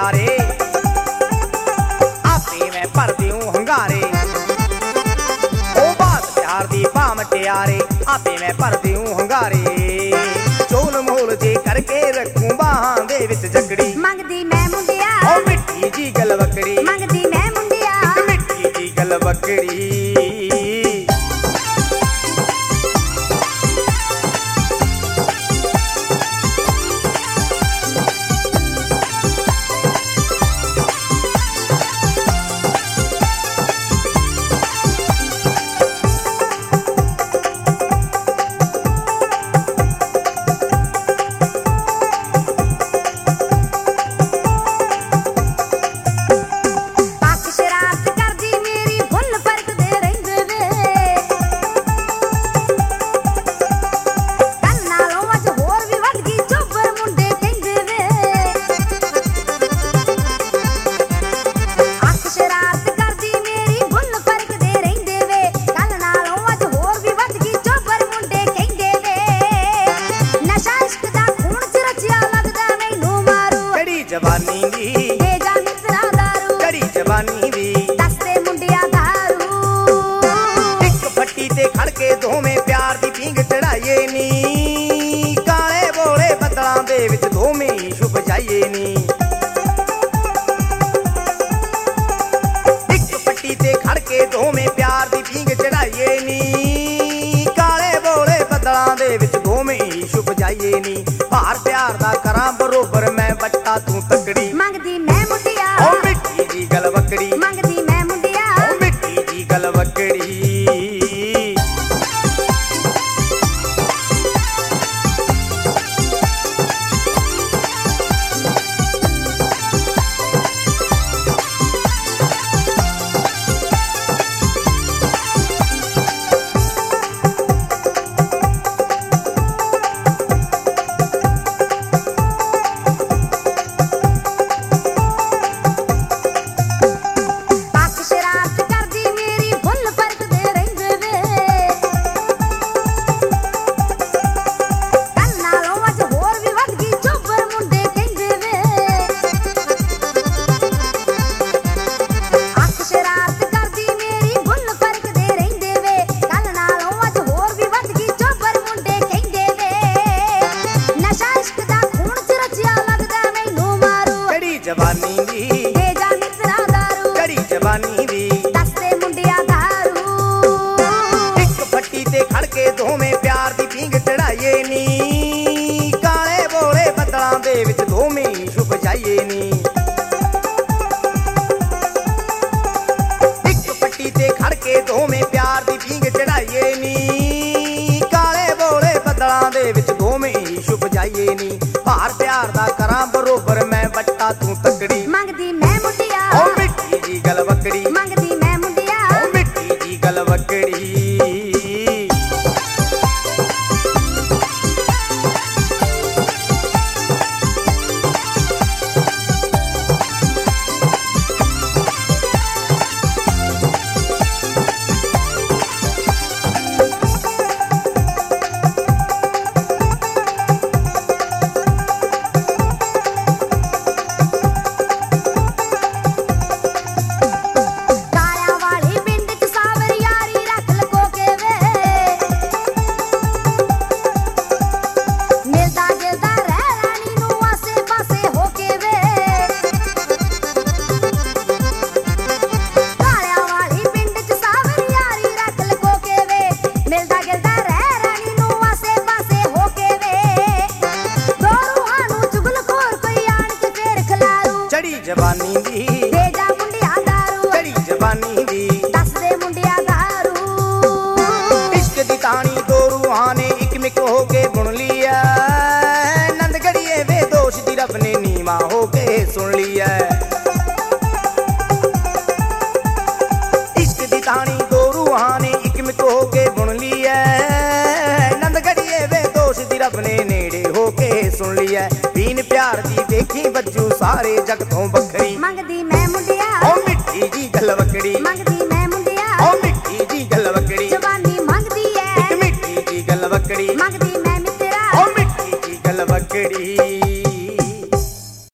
प्यारे आपे मैं भर दिऊं हंगारे ओ बात प्यार दी भाम टियारे आपे मैं भर दिऊं हंगारे चोल मोल जे करके रखूं बाहां दे विच जगड़ी मंगदी मैं मुंडिया ओ मिट्टी जी गलवकड़ी मंगदी मैं मुंडिया मिट्टी जी गलवकड़ी जवानी दी भेजा मित्रा दारू कड़ी जवानी दी दसदे मुंडिया दारू एक फट्टी ते खड़ के दोवें प्यार दी पींग चढ़ाइए नी काले बोले बदलां दे विच दोवें ही छुप जाइए नी एक फट्टी ते खड़ के दोवें प्यार दी पींग चढ़ाइए नी काले बोले बदलां दे विच दोवें ही छुप जाइए नी भार प्यार दा करां बरोबर मैं बट्टा तू तकड़ी मंगदी मैं मुंडिया ओ मिट्टी जी गलवकड़ी मंगदी मैं मुंडिया ओ मिट्टी जी गलवकड़ी जवानी दी भेजा मित्रा दारू कड़ी जवानी दी दसदे मुंडिया दारू एक फट्टी ते खड़ के दोवें प्यार दी पींग चढ़ाइए नी काले बोले बदलां दे विच दोवें ही छुप जाइए नी एक फट्टी ते खड़ के दोवें प्यार दी पींग चढ़ाइए नी काले बोले बदलां दे विच दोवें ही छुप जाइए नी भार प्यार दा करां बरोबर मैं बट्टा तू तकड़ी मंगदी मैं मुंडिया ओ मिट्टी जी गलवकड़ी मंगदी मैं मुंडिया ओ मिट्टी जी गलवकड़ी जवानी दी भेजा मुंडिया दारू कड़ी जवानी दी दसदे मुंडिया दारू इश्क दी तानी दो रूहां ने इक मिक हो के बुन लिया नंद घड़िए वे दोष दी रब ने नीवा हो के सुन लिया इश्क दी तानी दो रूहां ने इक मिक हो के बुन लिया नंद घड़िए वे दोष दी रब ने नेड़े हो के सुन लिया बीन प्यार दी देखी बज्जू सारे जग तो बखरी मंगदी मैं मुंडिया ओ मिट्टी जी गलवकड़ी मंगदी